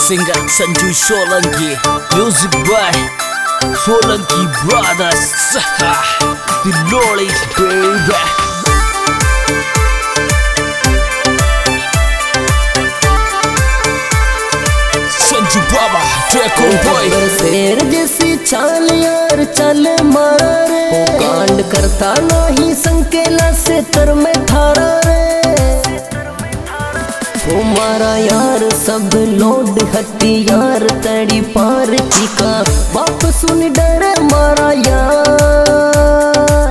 singer Sanju Solanki, music by Solanki Brothers. The Lolly baby. Sanju बाबा ट्रैकों boy शेर जैसी चाल यार चल मारा रे, कांड करता नहीं संकेला से तर में थारा रे। हमारा यार सब लोड हथियार तड़ी पार चीका, बाप सुन डरे मारा यार।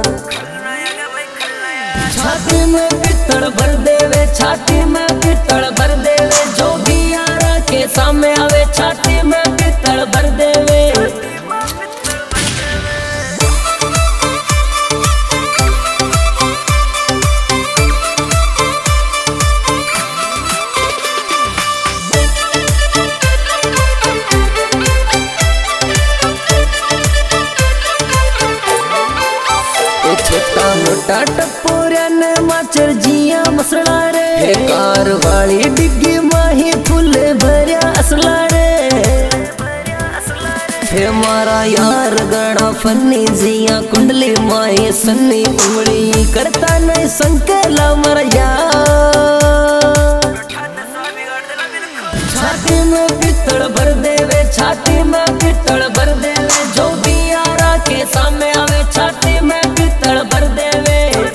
छाती में पित्तड़ भर देवे, छाती में पित्तड़ भर देवे, जो भी यारा के सामने आवे छाती में पित्तड़ भर देवे। छोटा मोटा टपोरा ने माचर जिया मसला रे, कार वाली डिग्गी माही फुले भरिया असला रे। हे मारा यार गड़ा फन्नी जिया कुंडली माही सन्नी उमड़ी करता नहीं संकेला मर यार। छाती में पित्तड़ भर देवे, छाती में पित्तड़ भर देवे, जो भी यारा के सामने आवे छाती में पित्तड़ भर देवे।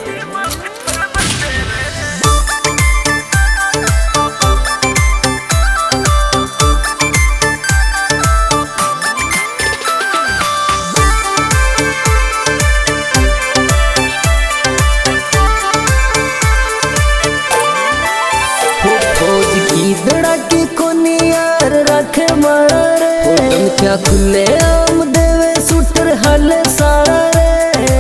फौज की दड़ाकी कोनी यार रख मारा रे, क्या खुले आम देवे सुटर हल सारा रे।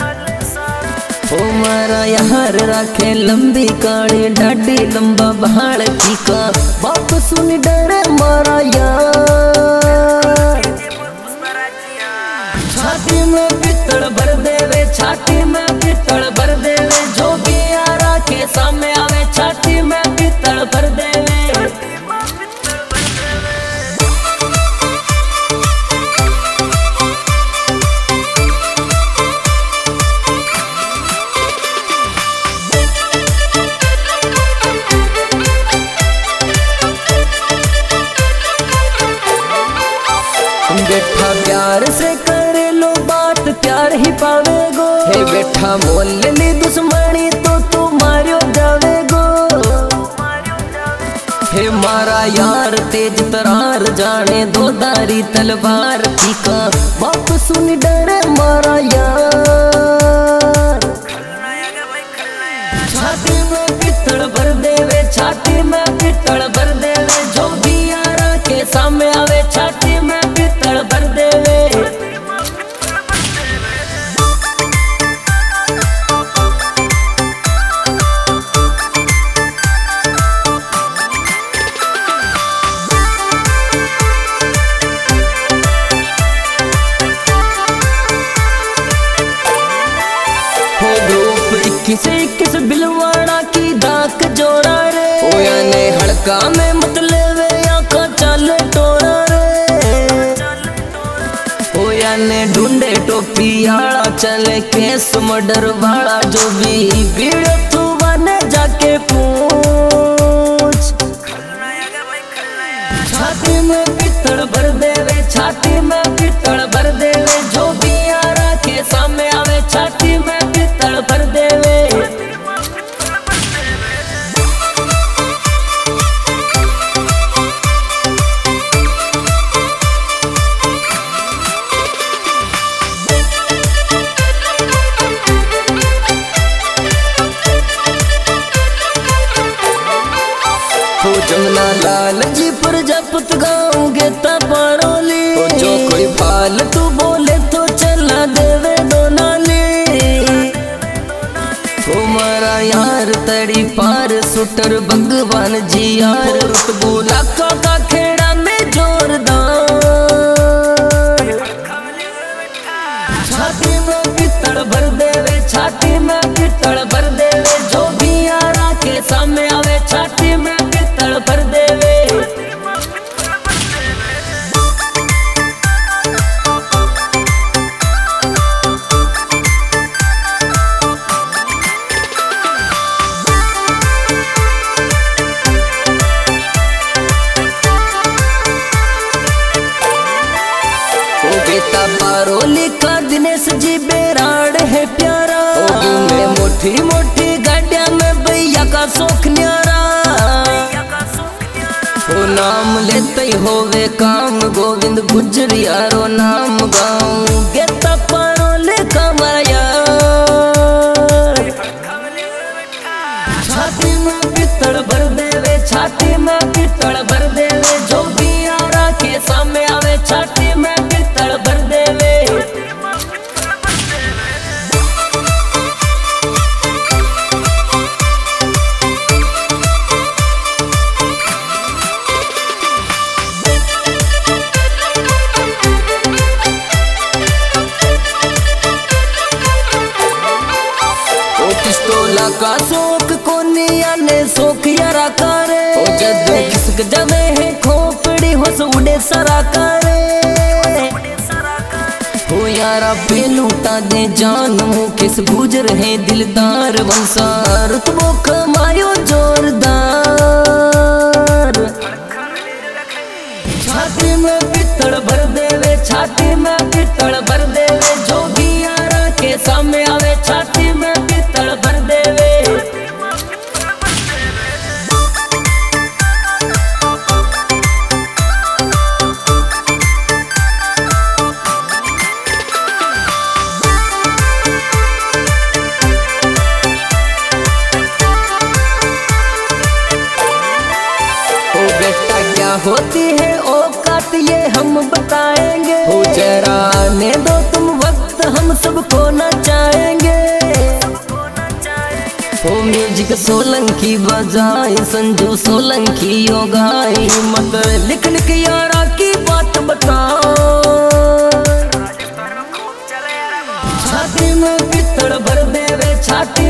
ओ मारा यार रखे लंबी काली डाडी लंबा बहाड़ चीका, बाप सुन डरे मारा यार। छाती में पित्तड़ भर देवे, छाती में पित्तड़ भर देवे, जो भी यारा के सामने आवे छाती में पित्तड़ भर देवे। बेटा प्यार से करे लो बात, प्यार ही पावेगो। हे बेटा मोल ली दुश्मनी तो तू मारियो जावेगो। हे मारा यार तेज तरार जाने दो दारी तलवार चीका, बाप सुन डरे मारा यार। छाती में पित्तड़ भर देवे, छाती में पित्तड़ भर देवे, जो भी यारा के सामने आवे छाती में पित्तड़ भर देवे। हो ग्रुप 21 बिलवाड़ा की डाक जोड़ा रे, ओ याने हड़का में मतलब आका चल टोरा रे। ओ याने ढूंढे टोपी आड़ा चले केस मर्डर वाला, जो भी वीडियो तू बने जाके पूछ। छाती में पित्तड़ भर देवे, छाती में पित्तड़ भर देवे, जो भी यारा के सामने आवे छाती में पित्तड़ भर देवे। छाती में पित्तड़ भर देवे, छाती में पित्तड़ भर देवे, जो भी यारा के सामने आवे छाती में पित्तड़ भर देवे। जमुना लाल जी प्रजापत गाँव गे तबारोली, जो कोई फाल तू बोले तो चला देवे दोनाली। हमारा यार तड़ी पार सुटर भगवान जी यार, रुतबूला का खेड़ा में जोरदार। छाती में पित्तड़ भर देवे, छाती में पित्तड़ भर देवे, जो भी यारा के सामने आवे छाती में पित्तड़ भर देवे। मोटी मोटी गाड़िया में भैया का शौक न्यारा। ओ नाम लेते ही होवे काम, गोविंद गुजरियारो नाम गाऊं गेता पारोले कमाया। छाती में पित्तड़ भर देवे, छाती में पित्तड़ भर देवे, जो भी आरा के सामने आवे छाती में पित्तड़ भर देवे। पिस्तौला का शौक कोनिया ने शौक यारा करे, ओ जद खिसक जावे है खोपड़ी होस उड़े सरा करे। ओ यारा पे लूटा दे जान मुँह किस गुजर है दिलदार वंसार, तुमो कमायो जोरदार। छाती में पित्तड़ भर देवे, छाती में पित्तड़ भर देवे, जो भी यारा के सामने आवे छाती में पित्तड़ भर देवे। ओ बेटा क्या होती है औकात ये हम बताएंगे, हो जरा आने दो तुम वक्त हम सबको नचाएंगे। ओ म्यूजिक सोलंकी बजाए, संजू सोलंकी यो गाए, मत लिख लिख यारा की बात बताओ। छाती में पित्तड़ भर देवे, छाती